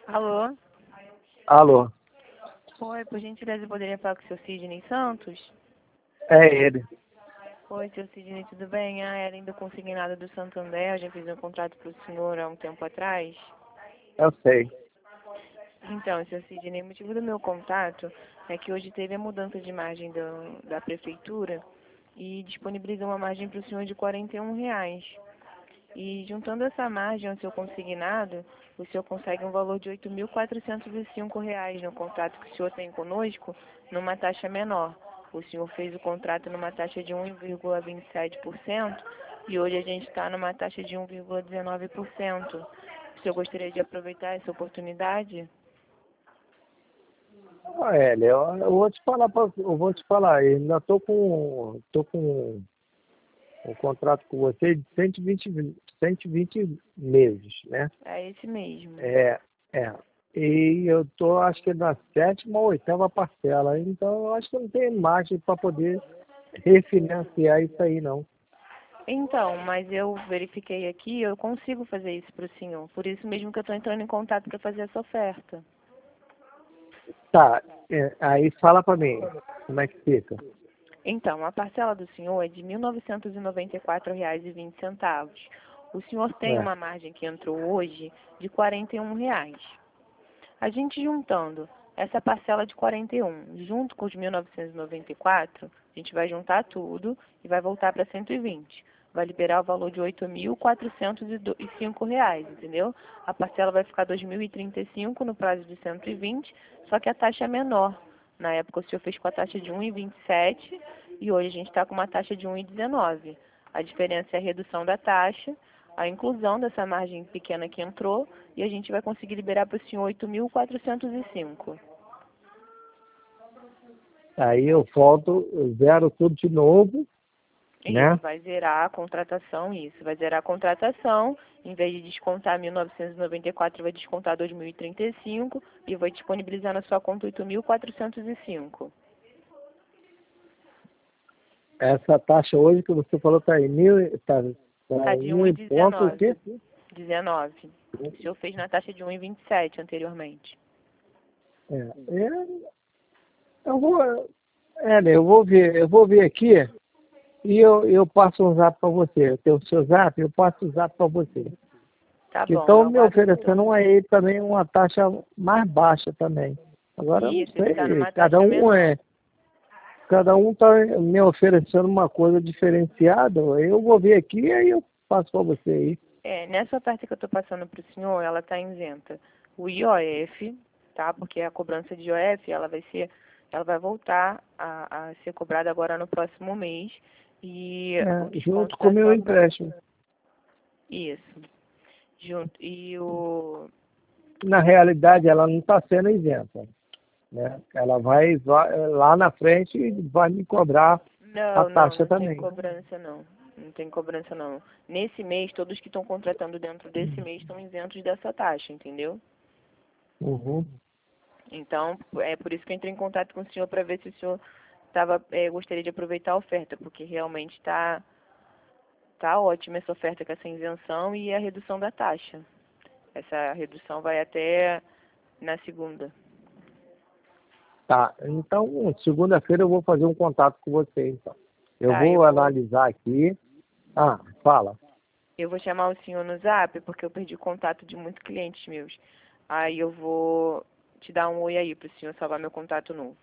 Alô? Alô, Oi, por gentileza, eu poderia falar com o seu Sidney Santos? é ele. Oi, seu Sidney, tudo bem? Ah, era ainda consignado do Santander, eu já fiz um contrato para o senhor há um tempo atrás. Eu sei. Então, seu Sidney, o motivo do meu contato é que hoje teve a mudança de margem da prefeitura e disponibilizou uma margem para o senhor de R$ 41. E juntando essa margem ao seu consignado, o senhor consegue um valor de R$ 8.405 no contrato que o senhor tem conosco, numa taxa menor. O senhor fez o contrato numa taxa de 1,27% e hoje a gente está numa taxa de 1,19%. O senhor gostaria de aproveitar essa oportunidade? Ele, eu vou te falar, eu ainda tô com um contrato com você de 120 meses, né? É esse mesmo. É, é. E eu tô, acho que na 7ª ou 8ª parcela, então eu acho que não tem margem para poder refinanciar isso aí, não. Então, mas eu verifiquei aqui, eu consigo fazer isso para o senhor. Por isso mesmo que eu estou entrando em contato para fazer essa oferta. Tá, aí fala para mim, como é que fica? Então, a parcela do senhor é de R$ 1.994,20. O senhor tem É, uma margem que entrou hoje de R$ 41. A gente juntando essa parcela de 41 junto com os 1.994, a gente vai juntar tudo e vai voltar para 120. Vai liberar o valor de R$ 8.405, entendeu? A parcela vai ficar 2.035 no prazo de 120, só que a taxa é menor. Na época o senhor fez com a taxa de 1,27 e hoje a gente está com uma taxa de 1,19. A diferença é a redução da taxa, a inclusão dessa margem pequena que entrou e a gente vai conseguir liberar para o senhor 8.405. aí eu volto, eu zero tudo de novo, Isso, né? vai zerar a contratação, isso. Vai zerar a contratação, em vez de descontar 1.994, vai descontar 2.035 e vai disponibilizar na sua conta 8.405. Essa taxa hoje que você falou está em tá Tá de um e ponto o quê? 19. O senhor fez na taxa de 1,27 anteriormente. É, eu vou, eu vou ver aqui e eu passo um zap para você. Eu tenho o seu zap, eu passo o zap para você. Tá Que bom, eu estão me aguardo oferecendo então. aí também uma taxa mais baixa também. Agora eu não Isso, ele está sei, numa taxa menor. cada um está me oferecendo uma coisa diferenciada. Eu vou ver aqui e aí eu passo para você aí. Nessa oferta que eu estou passando para o senhor, ela está isenta o IOF, tá? Porque a cobrança de IOF, ela vai voltar a ser cobrada agora no próximo mês. E o Junto desconto com o da meu sua conta. empréstimo. Isso. Junto. E o. Na realidade, ela não está sendo isenta, né? Ela vai lá na frente e vai me cobrar a Não, não, taxa não tem também. cobrança não. Não tem cobrança não. Nesse mês, todos que estão contratando dentro desse mês estão isentos dessa taxa, entendeu? Uhum. Então, é por isso que eu entrei em contato com o senhor para ver se o senhor gostaria de aproveitar a oferta, porque realmente tá ótima essa oferta com essa isenção e a redução da taxa. Essa redução vai até na segunda. Tá, então segunda-feira eu vou fazer um contato com você, então. Eu Tá, vou analisar aqui. Ah, fala. eu vou chamar o senhor no Zap, porque eu perdi contato de muitos clientes meus. Aí eu vou te dar um oi aí para o senhor salvar meu contato novo.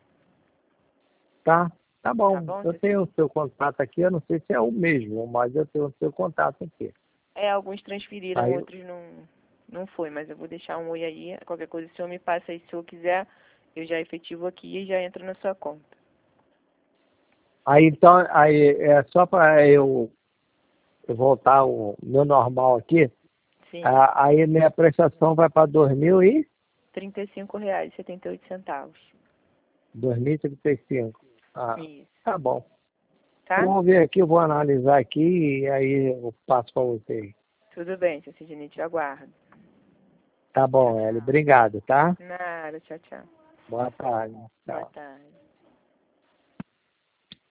Tá Tá bom. bom, Eu tenho Cecília? o seu contato aqui, eu não sei se é o mesmo, mas eu tenho o seu contato aqui. Alguns transferiram, Aí, outros não foi, mas eu vou deixar um oi aí. Qualquer coisa o senhor me passa aí, se o senhor quiser, eu já efetivo aqui e já entro na sua conta. aí é só para eu voltar ao meu normal aqui. Sim, Aí minha prestação vai para R$ 35,78. 2035. Ah, Isso, tá bom. Eu tá? vou ver aqui, eu vou analisar aqui e aí eu passo para você. Tudo bem, seu Sidney, te aguardo. Tá Tchau, bom, Eli. tchau. Obrigado, tá? Nada, tchau, tchau. Boa tarde. Boa Tchau. tarde.